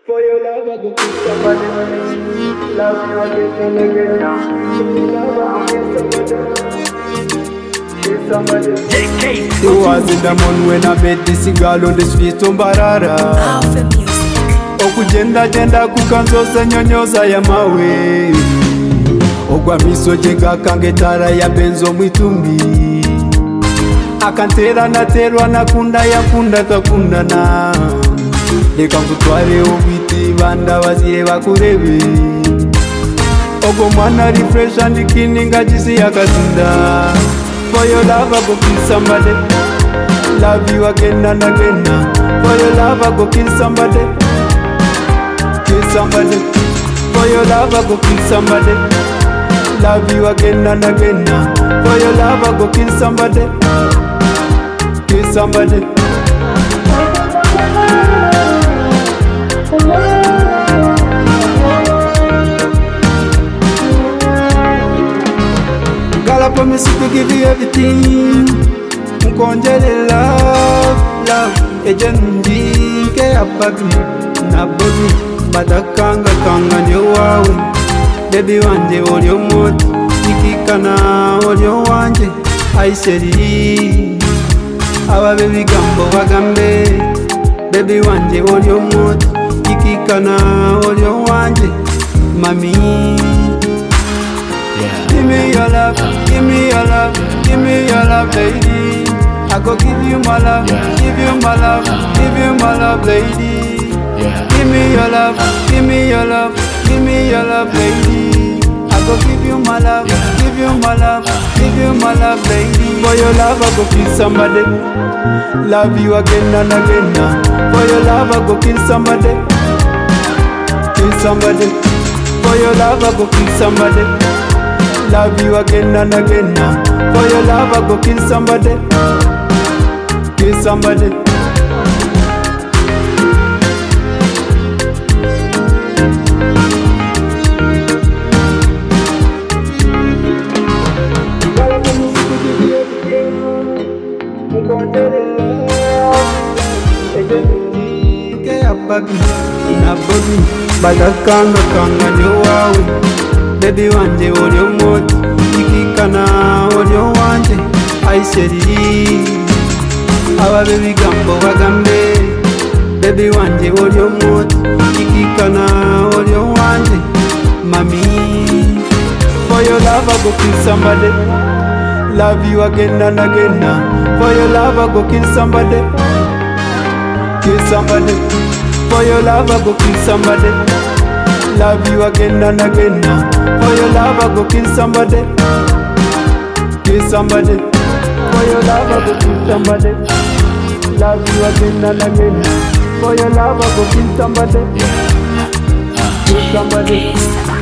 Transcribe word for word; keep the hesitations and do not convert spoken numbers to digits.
For your love, I go kill somebody. Love you again and again now. For your love, I go kill somebody. Kill somebody. It was in the morning when I met this girl on the street on Barara. Alpha Music. Okujenda jenda kukanzoza nyonyoza ya mawe. Ogwa misoje gakangetara ya benzo mwitumbi. Akantera naterwa nakunda yakunda twakundana. Leka ngutware ubiti banda baziye bakurebe. Ogo mwana refresh and kininga jisi yakazinda. For your love I go kill somebody. Love you again and again. For your love I go kill somebody. Kill somebody. For your love I go kill somebody. Love you again and again. For your love I go kill somebody. Kill somebody. Girl, I promise to give you everything. Mkonjele love, love. Ejendi ke ababi na bobi. Badakanga kanga nyo wawe. Baby wanje olyo moti. Ikikana olyo wanje. Aiseri aba baby gambo bagambe. Baby wanje olyo moti. Ikikana olyo wanje. Mami, yeah. Give me your love, give me your love, give me your love, lady. I go give you my love, yeah. Give you my love, uh-huh. Give you my love, lady, yeah. Give me your love, give me your love, give me your love, lady. I go give you my love, yeah. Give you my love, uh-huh. Give you my love, lady. For your love I go kill somebody. Love you again and again now. For your love I go kill somebody. Kill somebody. For your love I go kill somebody. Love you again and again now. For your love I go kill somebody. Kill somebody. Badakanga kanga nyo wawe. Baby wanje olyo moti. Ikikana olyo wanje. Aiseri aba baby gambo bagambe. Baby wanje olyo moti. Ikikana olyo wanje. Mami, for your love I go kill somebody. Love you again and again now. For your love I go kill somebody. Kill somebody. For your love I go kill somebody. Love you again and again now. For your love I go kill somebody. Kill somebody. For your love I go kill somebody. Love you again and again now. For your love I go kill somebody. Kill somebody.